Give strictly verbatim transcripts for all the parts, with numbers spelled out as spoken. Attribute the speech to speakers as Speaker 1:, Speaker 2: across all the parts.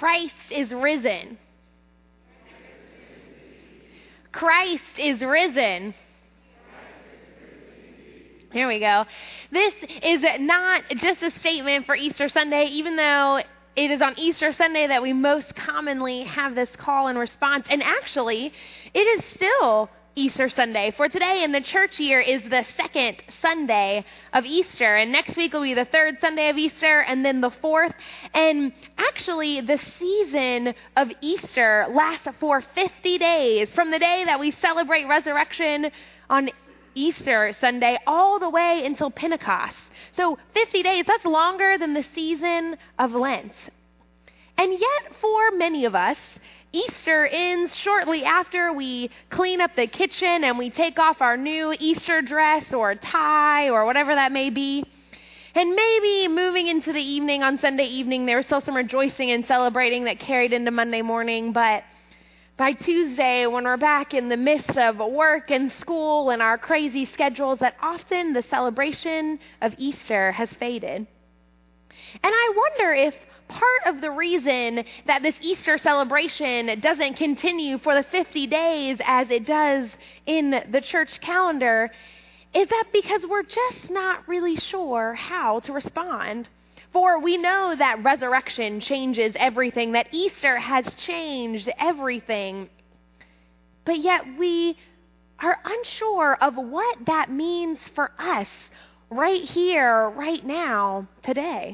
Speaker 1: Christ is risen. Christ is risen. Here we go. This is not just a statement for Easter Sunday, even though it is on Easter Sunday that we most commonly have this call and response. And actually, it is still Easter Sunday. For today in the church year is the second Sunday of Easter. And next week will be the third Sunday of Easter and then the fourth. And actually, the season of Easter lasts for fifty days from the day that we celebrate resurrection on Easter Sunday all the way until Pentecost. So fifty days, that's longer than the season of Lent. And yet for many of us, Easter ends shortly after we clean up the kitchen and we take off our new Easter dress or tie or whatever that may be. And maybe moving into the evening on Sunday evening, there was still some rejoicing and celebrating that carried into Monday morning, but by Tuesday, when we're back in the midst of work and school and our crazy schedules, that often the celebration of Easter has faded. And I wonder if part of the reason that this Easter celebration doesn't continue for the fifty days as it does in the church calendar is that because we're just not really sure how to respond. For we know that resurrection changes everything, that Easter has changed everything. But yet we are unsure of what that means for us right here, right now, today.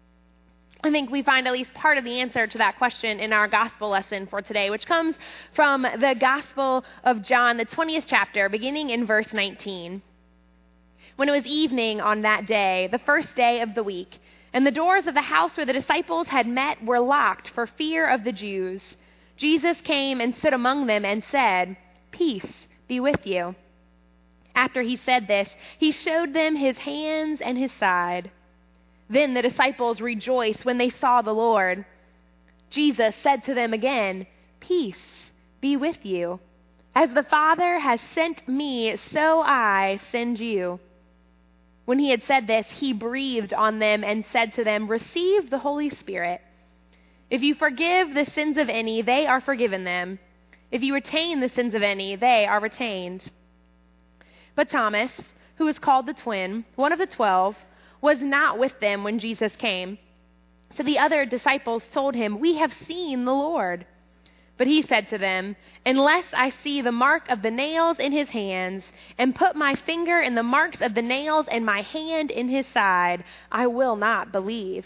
Speaker 1: I think we find at least part of the answer to that question in our gospel lesson for today, which comes from the Gospel of John, the twentieth chapter, beginning in verse nineteen. When it was evening on that day, the first day of the week, and the doors of the house where the disciples had met were locked for fear of the Jews, Jesus came and stood among them and said, "Peace be with you." After he said this, he showed them his hands and his side. Then the disciples rejoiced when they saw the Lord. Jesus said to them again, "Peace be with you. As the Father has sent me, so I send you." When he had said this, he breathed on them and said to them, "Receive the Holy Spirit. If you forgive the sins of any, they are forgiven them. If you retain the sins of any, they are retained." But Thomas, who is called the twin, one of the twelve, was not with them when Jesus came. So the other disciples told him, "We have seen the Lord." But he said to them, "Unless I see the mark of the nails in his hands, and put my finger in the marks of the nails and my hand in his side, I will not believe."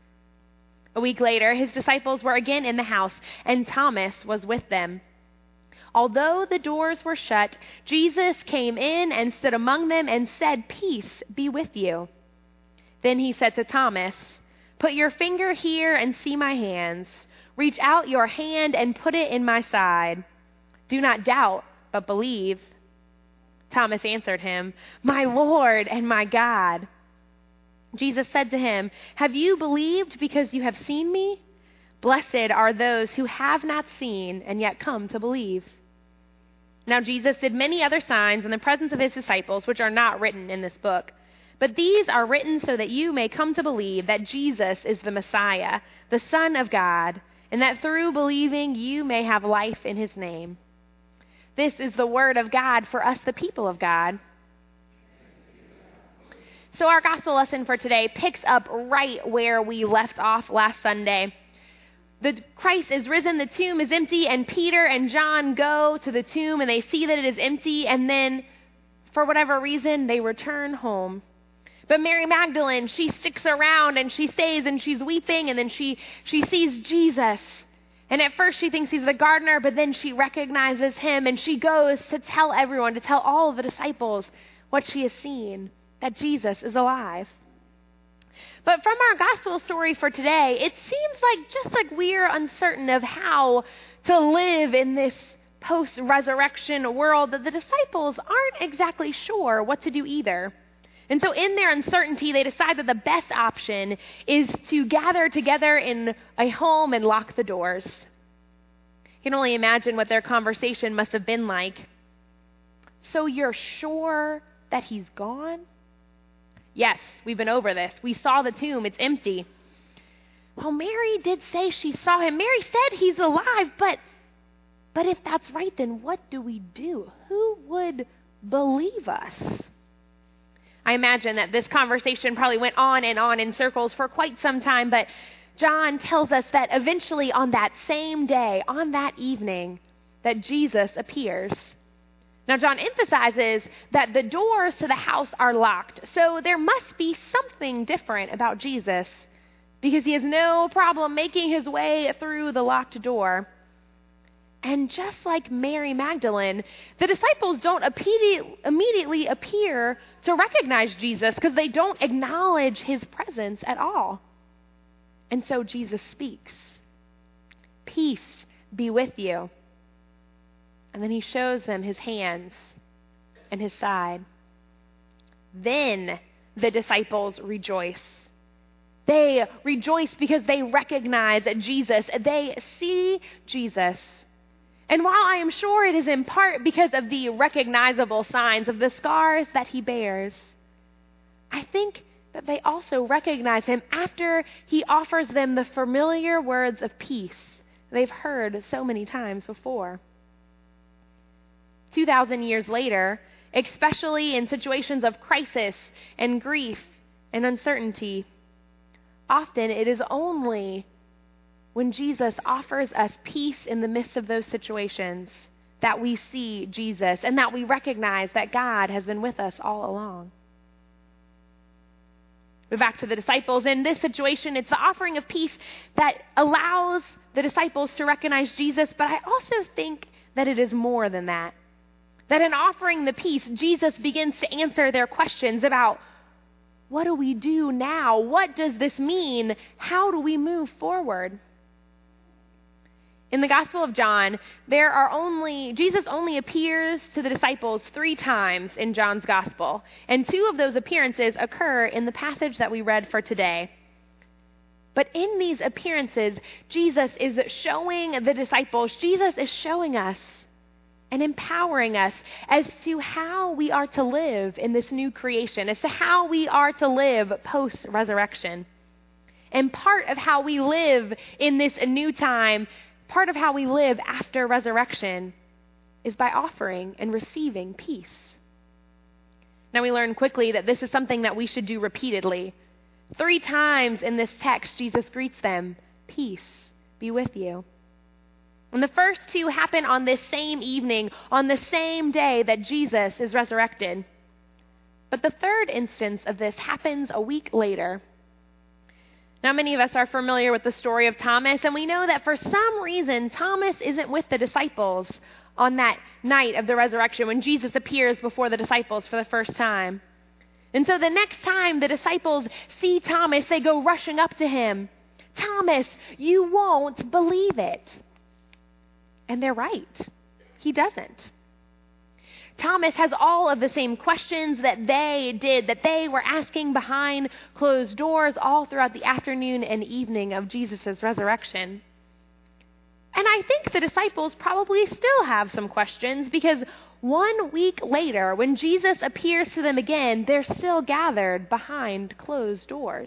Speaker 1: A week later, his disciples were again in the house, and Thomas was with them. Although the doors were shut, Jesus came in and stood among them and said, "Peace be with you." Then he said to Thomas, "Put your finger here and see my hands. Reach out your hand and put it in my side. Do not doubt, but believe." Thomas answered him, "My Lord and my God." Jesus said to him, "Have you believed because you have seen me? Blessed are those who have not seen and yet come to believe." Now Jesus did many other signs in the presence of his disciples, which are not written in this book. But these are written so that you may come to believe that Jesus is the Messiah, the Son of God, and that through believing you may have life in his name. This is the word of God for us, the people of God. So our gospel lesson for today picks up right where we left off last Sunday. The Christ is risen, the tomb is empty, and Peter and John go to the tomb and they see that it is empty, and then for whatever reason they return home. But Mary Magdalene, she sticks around and she stays and she's weeping, and then she, she sees Jesus. And at first she thinks he's the gardener, but then she recognizes him and she goes to tell everyone, to tell all of the disciples what she has seen, that Jesus is alive. But from our gospel story for today, it seems like just like we're uncertain of how to live in this post-resurrection world, that the disciples aren't exactly sure what to do either. And so in their uncertainty, they decide that the best option is to gather together in a home and lock the doors. You can only imagine what their conversation must have been like. "So you're sure that he's gone?" "Yes, we've been over this. We saw the tomb. It's empty." well, Mary did say she saw him. Mary said he's alive, but, but if that's right, then what do we do? Who would believe us? I imagine that this conversation probably went on and on in circles for quite some time, but John tells us that eventually on that same day, on that evening, that Jesus appears. Now, John emphasizes that the doors to the house are locked, so there must be something different about Jesus, because he has no problem making his way through the locked door. And just like Mary Magdalene, the disciples don't immediately appear to recognize Jesus because they don't acknowledge his presence at all. And so Jesus speaks. Peace be with you. And then he shows them his hands and his side. Then the disciples rejoice. They rejoice because they recognize Jesus. They see Jesus. And while I am sure it is in part because of the recognizable signs of the scars that he bears, I think that they also recognize him after he offers them the familiar words of peace they've heard so many times before. two thousand years later, especially in situations of crisis and grief and uncertainty, often it is only when Jesus offers us peace in the midst of those situations that we see Jesus and that we recognize that God has been with us all along. We're back to the disciples. In this situation, it's the offering of peace that allows the disciples to recognize Jesus, but I also think that it is more than that. That in offering the peace, Jesus begins to answer their questions about, what do we do now? What does this mean? How do we move forward? In the Gospel of John, there are only, Jesus only appears to the disciples three times in John's Gospel, and two of those appearances occur in the passage that we read for today. But in these appearances, Jesus is showing the disciples, Jesus is showing us and empowering us as to how we are to live in this new creation, as to how we are to live post-resurrection. And part of how we live in this new time, part of how we live after resurrection, is by offering and receiving peace. Now we learn quickly that this is something that we should do repeatedly. Three times in this text, Jesus greets them, peace be with you. And the first two happen on this same evening, on the same day that Jesus is resurrected. But the third instance of this happens a week later. Now, many of us are familiar with the story of Thomas, and we know that for some reason, Thomas isn't with the disciples on that night of the resurrection when Jesus appears before the disciples for the first time. And so the next time the disciples see Thomas, they go rushing up to him. Thomas, you won't believe it. And they're right. He doesn't. Thomas has all of the same questions that they did, that they were asking behind closed doors all throughout the afternoon and evening of Jesus' resurrection. And I think the disciples probably still have some questions because one week later, when Jesus appears to them again, they're still gathered behind closed doors.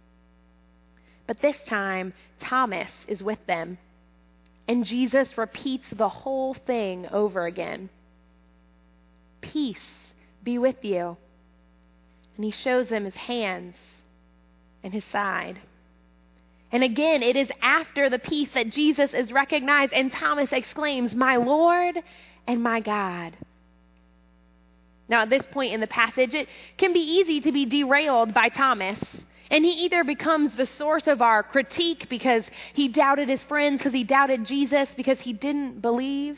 Speaker 1: But this time, Thomas is with them. And Jesus repeats the whole thing over again. Peace be with you. And he shows them his hands and his side. And again, it is after the peace that Jesus is recognized, and Thomas exclaims, my Lord and my God. Now, at this point in the passage, it can be easy to be derailed by Thomas. And he either becomes the source of our critique because he doubted his friends, because he doubted Jesus, because he didn't believe.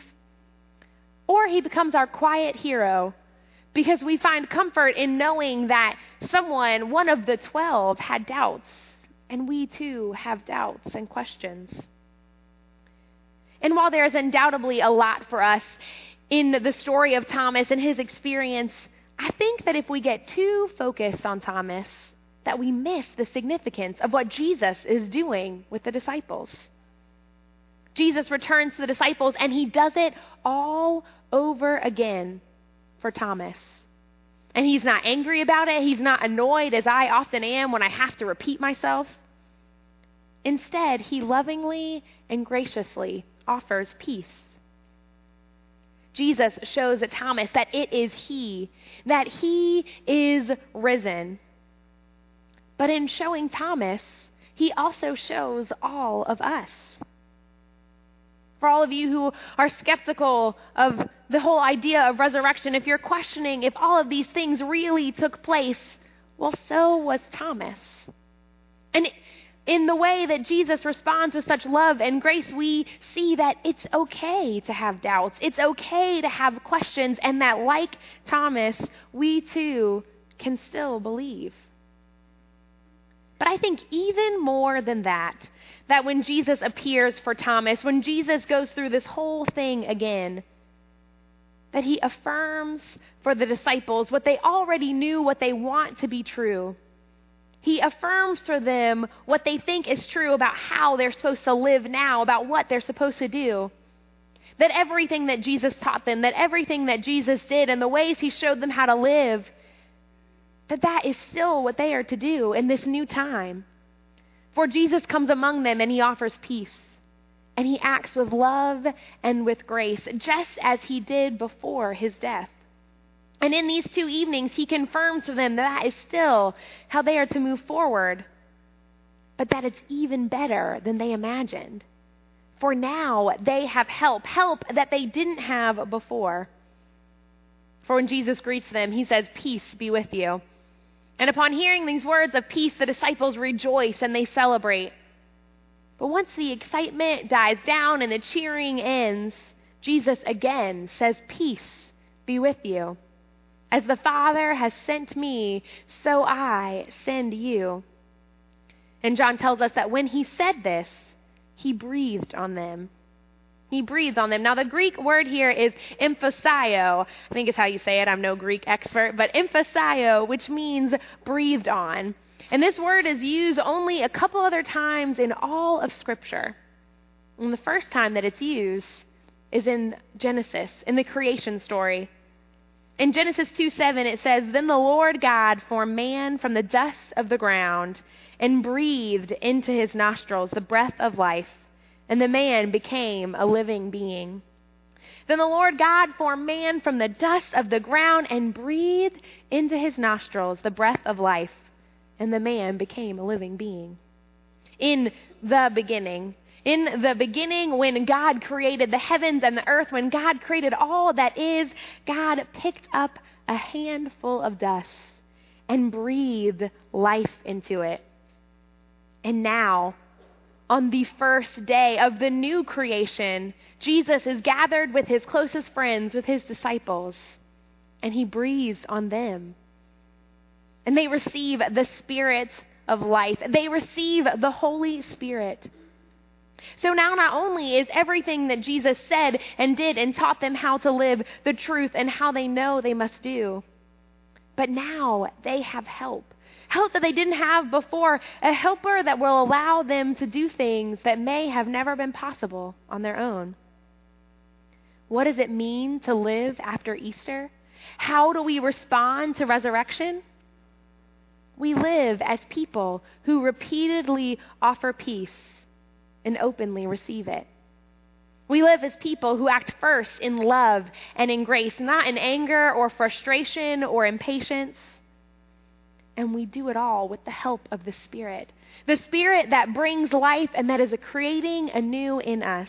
Speaker 1: Or he becomes our quiet hero because we find comfort in knowing that someone, one of the twelve, had doubts. And we too have doubts and questions. And while there is undoubtedly a lot for us in the story of Thomas and his experience, I think that if we get too focused on Thomas, that we miss the significance of what Jesus is doing with the disciples. Jesus returns to the disciples, and he does it all over again for Thomas. And he's not angry about it. He's not annoyed, as I often am when I have to repeat myself. Instead, he lovingly and graciously offers peace. Jesus shows Thomas that it is he, that he is risen. But in showing Thomas, he also shows all of us. For all of you who are skeptical of the whole idea of resurrection, if you're questioning if all of these things really took place, well, so was Thomas. And in the way that Jesus responds with such love and grace, we see that it's okay to have doubts. It's okay to have questions, and that like Thomas, we too can still believe. But I think even more than that, that when Jesus appears for Thomas, when Jesus goes through this whole thing again, that he affirms for the disciples what they already knew, what they want to be true. He affirms for them what they think is true about how they're supposed to live now, about what they're supposed to do. That everything that Jesus taught them, that everything that Jesus did, and the ways he showed them how to live, that that is still what they are to do in this new time. For Jesus comes among them and he offers peace. And he acts with love and with grace, just as he did before his death. And in these two evenings, he confirms for them that that is still how they are to move forward, but that it's even better than they imagined. For now, they have help, help that they didn't have before. For when Jesus greets them, he says, "Peace be with you." And upon hearing these words of peace, the disciples rejoice and they celebrate. But once the excitement dies down and the cheering ends, Jesus again says, "Peace be with you. As the Father has sent me, so I send you." And John tells us that when he said this, he breathed on them. He breathed on them. Now, the Greek word here is emphasio. I think is how you say it. I'm no Greek expert, but emphasio, which means breathed on. And this word is used only a couple other times in all of Scripture. And the first time that it's used is in Genesis, in the creation story. In Genesis two seven, it says, "Then the Lord God formed man from the dust of the ground and breathed into his nostrils the breath of life, and the man became a living being." Then the Lord God formed man from the dust of the ground and breathed into his nostrils the breath of life, and the man became a living being. In the beginning, in the beginning, when God created the heavens and the earth, when God created all that is, God picked up a handful of dust and breathed life into it. And now, on the first day of the new creation, Jesus is gathered with his closest friends, with his disciples, and he breathes on them. And they receive the Spirit of life. They receive the Holy Spirit. So now not only is everything that Jesus said and did and taught them how to live the truth and how they know they must do, but now they have help. Help that they didn't have before, a helper that will allow them to do things that may have never been possible on their own. What does it mean to live after Easter? How do we respond to resurrection? We live as people who repeatedly offer peace and openly receive it. We live as people who act first in love and in grace, not in anger or frustration or impatience. And we do it all with the help of the Spirit. The Spirit that brings life and that is creating anew in us.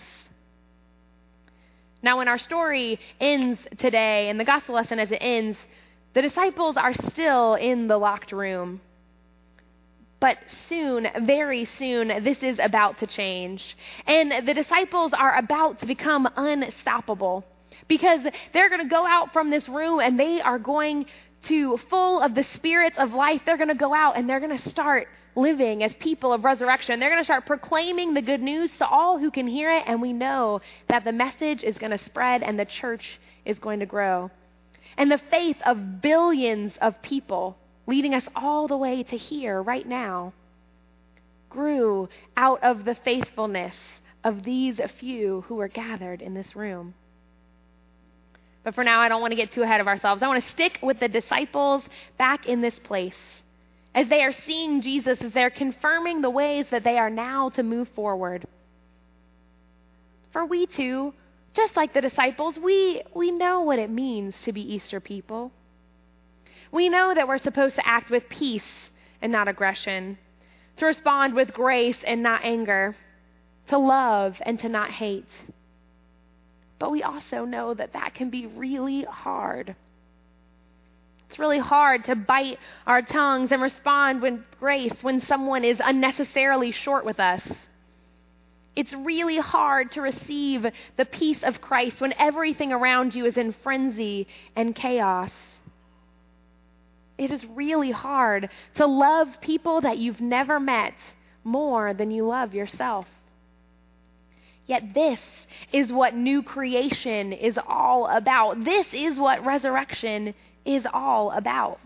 Speaker 1: Now, when our story ends today, and the gospel lesson as it ends, the disciples are still in the locked room. But soon, very soon, this is about to change. And the disciples are about to become unstoppable. Because they're going to go out from this room and they are going to, full of the spirits of life, they're going to go out and they're going to start living as people of resurrection. They're going to start proclaiming the good news to all who can hear it. And we know that the message is going to spread and the church is going to grow. And the faith of billions of people, leading us all the way to here right now, grew out of the faithfulness of these few who were gathered in this room. But for now, I don't want to get too ahead of ourselves. I want to stick with the disciples back in this place as they are seeing Jesus, as they're confirming the ways that they are now to move forward. For we too, just like the disciples, we, we know what it means to be Easter people. We know that we're supposed to act with peace and not aggression, to respond with grace and not anger, to love and to not hate. But we also know that that can be really hard. It's really hard to bite our tongues and respond with grace when someone is unnecessarily short with us. It's really hard to receive the peace of Christ when everything around you is in frenzy and chaos. It is really hard to love people that you've never met more than you love yourself. Yet this is what new creation is all about. This is what resurrection is all about.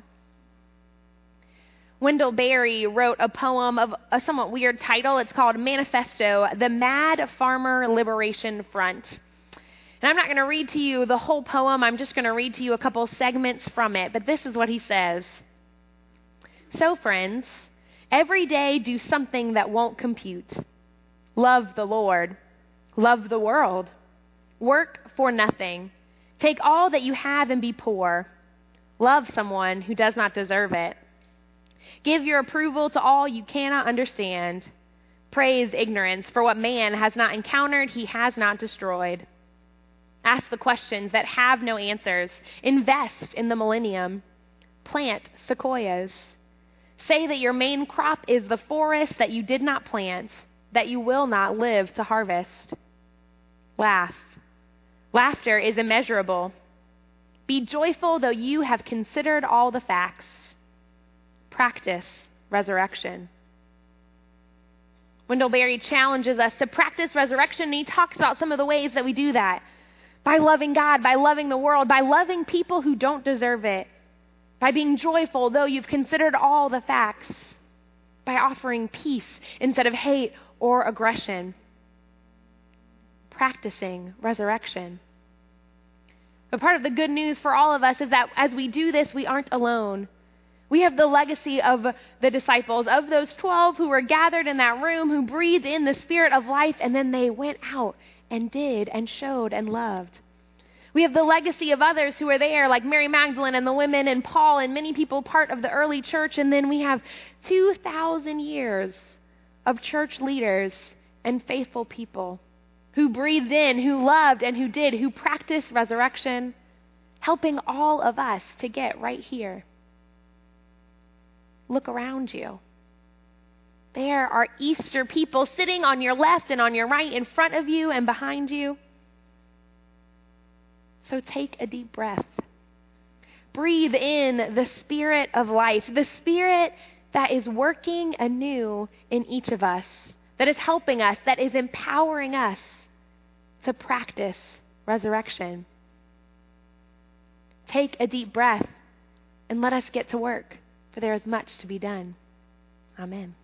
Speaker 1: Wendell Berry wrote a poem of a somewhat weird title. It's called Manifesto, The Mad Farmer Liberation Front. And I'm not going to read to you the whole poem. I'm just going to read to you a couple segments from it. But this is what he says. So, friends, every day do something that won't compute. Love the Lord. Love the world. Work for nothing. Take all that you have and be poor. Love someone who does not deserve it. Give your approval to all you cannot understand. Praise ignorance, for what man has not encountered, he has not destroyed. Ask the questions that have no answers. Invest in the millennium. Plant sequoias. Say that your main crop is the forest that you did not plant, that you will not live to harvest. Laugh. Laughter is immeasurable. Be joyful though you have considered all the facts. Practice resurrection. Wendell Berry challenges us to practice resurrection, and he talks about some of the ways that we do that. By loving God, by loving the world, by loving people who don't deserve it, by being joyful though you've considered all the facts, by offering peace instead of hate or aggression. Practicing resurrection. But part of the good news for all of us is that as we do this, we aren't alone. We have the legacy of the disciples, of those twelve who were gathered in that room, who breathed in the Spirit of life, and then they went out and did and showed and loved. We have the legacy of others who were there, like Mary Magdalene and the women and Paul and many people part of the early church. And then we have two thousand years of church leaders and faithful people who breathed in, who loved, and who did, who practiced resurrection, helping all of us to get right here. Look around you. There are Easter people sitting on your left and on your right, in front of you and behind you. So take a deep breath. Breathe in the Spirit of life, the Spirit that is working anew in each of us, that is helping us, that is empowering us to practice resurrection. Take a deep breath and let us get to work, for there is much to be done. Amen.